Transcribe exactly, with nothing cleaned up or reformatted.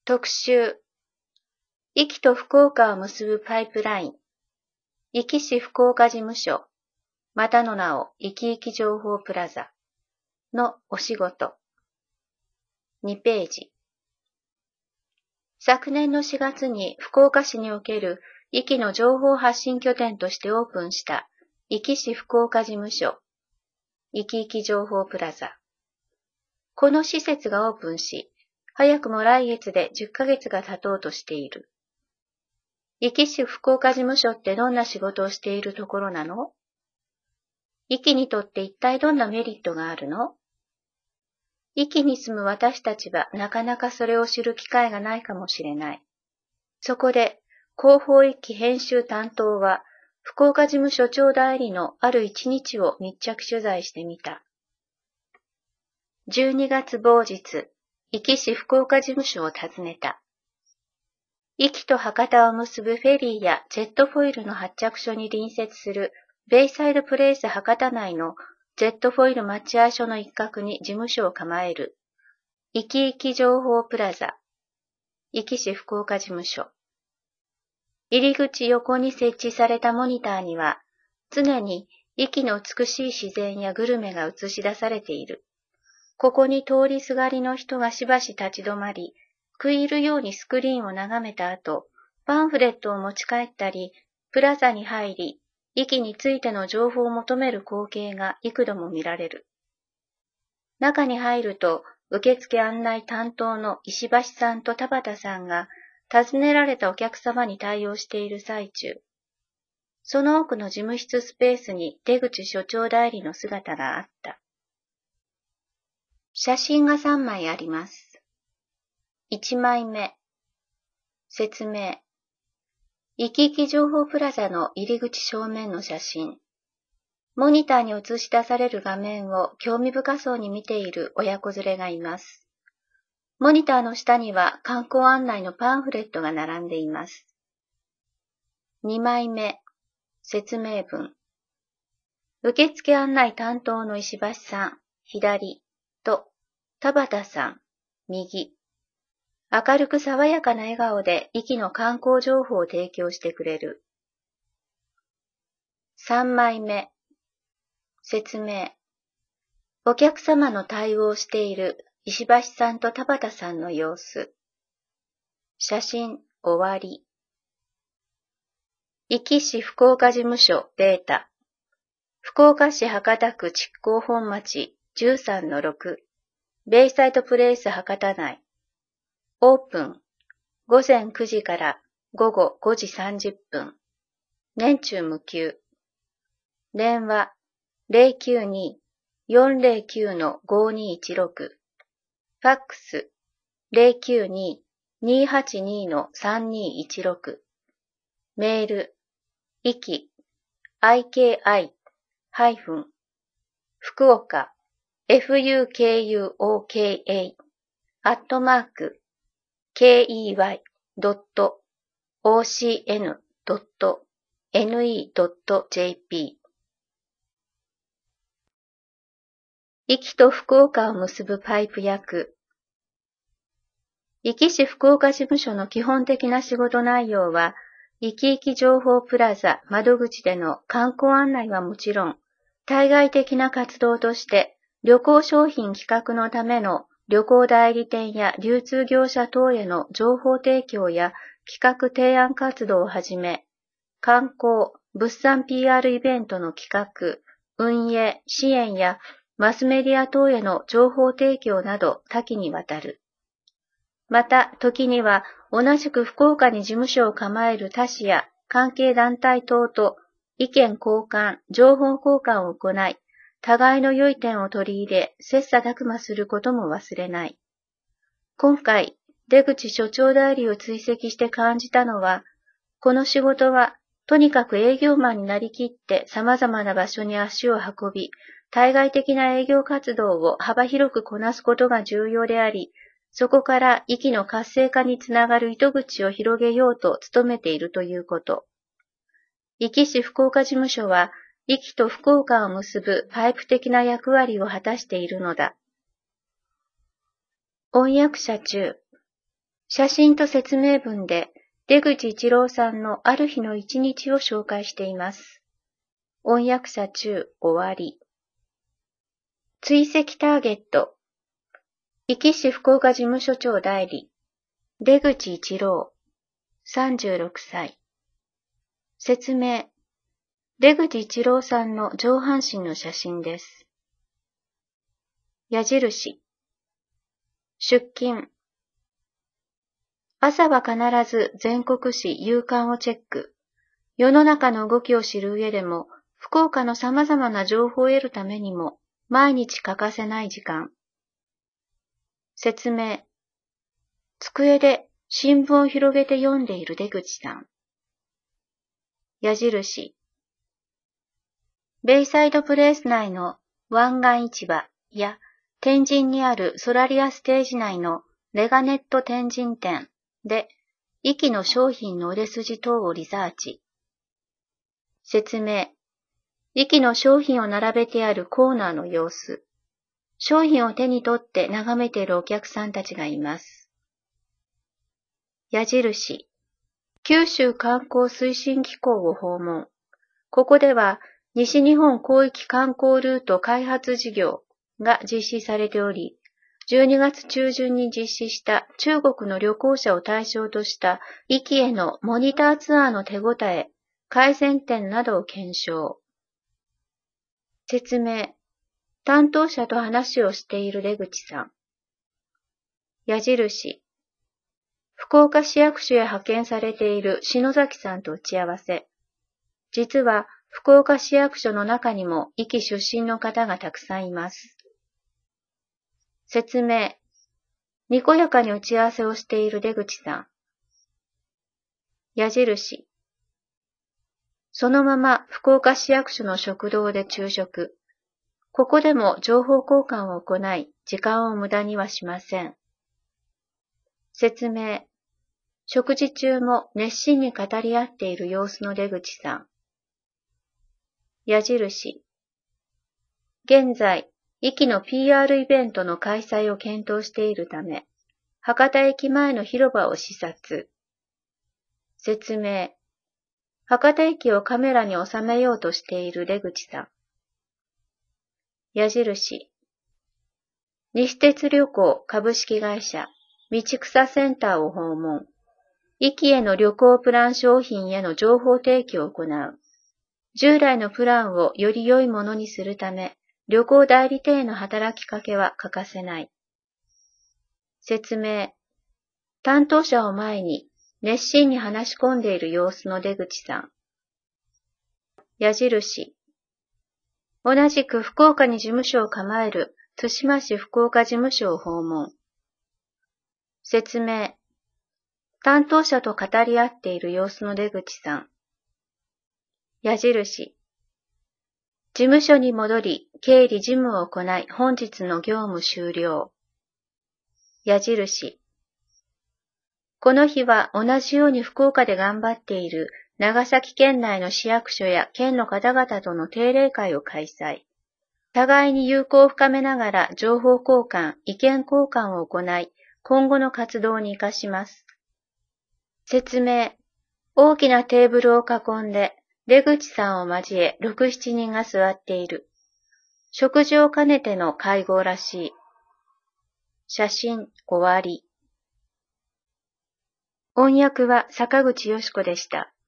特集。壱岐と福岡を結ぶパイプライン。壱岐市福岡事務所。またの名をいきいき情報プラザ。のお仕事。にページ。昨年のしがつに福岡市における壱岐の情報発信拠点としてオープンした壱岐市福岡事務所。いきいき情報プラザ。この施設がオープンし、早くも来月でじゅっかげつが経とうとしている。壱岐市福岡事務所ってどんな仕事をしているところなの？壱岐にとって一体どんなメリットがあるの？壱岐に住む私たちはなかなかそれを知る機会がないかもしれない。そこで、広報壱岐編集担当は、福岡事務所長代理のある一日を密着取材してみた。じゅうにがつ某日、壱岐市福岡事務所を訪ねた。壱岐と博多を結ぶフェリーやジェットフォイルの発着所に隣接するベイサイドプレイス博多内のジェットフォイル待合所の一角に事務所を構える。いきいき情報プラザ。壱岐市福岡事務所。入り口横に設置されたモニターには、常に壱岐の美しい自然やグルメが映し出されている。ここに通りすがりの人がしばし立ち止まり、食い入るようにスクリーンを眺めた後、パンフレットを持ち帰ったり、プラザに入り、壱岐についての情報を求める光景が幾度も見られる。中に入ると、受付案内担当の石橋さんと田畑さんが、訪ねられたお客様に対応している最中。その奥の事務室スペースに出口所長代理の姿があった。写真がさんまいあります。いちまいめ。説明。いきいき情報プラザの入り口正面の写真。モニターに映し出される画面を興味深そうに見ている親子連れがいます。モニターの下には観光案内のパンフレットが並んでいます。にまいめ。説明文。受付案内担当の石橋さん、左と田畑さん、右。明るく爽やかな笑顔で壱岐の観光情報を提供してくれる。さんまいめ。説明。お客様の対応をしている石橋さんと田畑さんの様子。写真終わり。壱岐市福岡事務所データ。福岡市博多区築港本町 じゅうさんのろく。ベイサイドプレイス博多内。オープン。ごぜんくじからごごごじさんじゅっぷん。年中無休。電話 ゼロきゅうに よんゼロきゅう ごにいちろく。ファックス ゼロきゅうに にはちに さんにいちろく。メール壱岐 アイケーアイ ハイフン 福岡 エフユーケーユーオーケーエー アットマーク ケーイーワイ ドット オーシーエヌ ドット エヌイー ドット ジェーピー。壱岐と福岡を結ぶパイプ役。壱岐市福岡事務所の基本的な仕事内容は、いきいき情報プラザ窓口での観光案内はもちろん、対外的な活動として旅行商品企画のための旅行代理店や流通業者等への情報提供や企画提案活動をはじめ、観光、物産 ピーアール イベントの企画、運営、支援やマスメディア等への情報提供など多岐にわたる。また、時には同じく福岡に事務所を構える他市や関係団体等と意見交換、情報交換を行い、互いの良い点を取り入れ、切磋琢磨することも忘れない。今回、出口所長代理を追跡して感じたのは、この仕事はとにかく営業マンになりきって様々な場所に足を運び、対外的な営業活動を幅広くこなすことが重要であり、そこから壱岐の活性化につながる糸口を広げようと努めているということ。壱岐市福岡事務所は、壱岐と福岡を結ぶパイプ的な役割を果たしているのだ。翻訳者中。 写真と説明文で出口一郎さんのある日の一日を紹介しています。音訳者中終わり。追跡ターゲット。壱岐市福岡事務所長代理。出口一郎。さんじゅうろくさい。説明。出口一郎さんの上半身の写真です。矢印。出勤。朝は必ず全国紙夕刊をチェック。世の中の動きを知る上でも、福岡の様々な情報を得るためにも、毎日欠かせない時間。説明。机で新聞を広げて読んでいる出口さん。矢印。ベイサイドプレイス内の湾岸市場や天神にあるソラリアステージ内のレガネット天神店で、壱岐の商品の売れ筋等をリサーチ。説明。壱岐の商品を並べてあるコーナーの様子。商品を手に取って眺めているお客さんたちがいます。矢印。九州観光推進機構を訪問。ここでは西日本広域観光ルート開発事業が実施されており、じゅうにがつ中旬に実施した中国の旅行者を対象とした壱岐へのモニターツアーの手応え、改善点などを検証。説明。担当者と話をしている出口さん。矢印。福岡市役所へ派遣されている篠崎さんと打ち合わせ。実は福岡市役所の中にも壱岐出身の方がたくさんいます。説明。にこやかに打ち合わせをしている出口さん。矢印。そのまま福岡市役所の食堂で昼食。ここでも情報交換を行い、時間を無駄にはしません。説明。食事中も熱心に語り合っている様子の出口さん。矢印。現在、壱岐の ピーアール イベントの開催を検討しているため、博多駅前の広場を視察。説明。博多駅をカメラに収めようとしている出口さん。矢印。西鉄旅行株式会社道草センターを訪問。壱岐への旅行プラン商品への情報提供を行う。従来のプランをより良いものにするため、旅行代理店への働きかけは欠かせない。説明。担当者を前に熱心に話し込んでいる様子の出口さん。矢印。同じく福岡に事務所を構える対馬市福岡事務所を訪問。説明。担当者と語り合っている様子の出口さん。矢印。事務所に戻り、経理事務を行い、本日の業務終了。矢印。この日は同じように福岡で頑張っている長崎県内の市役所や県の方々との定例会を開催。互いに友好を深めながら情報交換、意見交換を行い、今後の活動に生かします。説明。大きなテーブルを囲んで、出口さんを交えろく、しちにんが座っている。食事を兼ねての会合らしい。写真終わり。音訳は坂口よし子でした。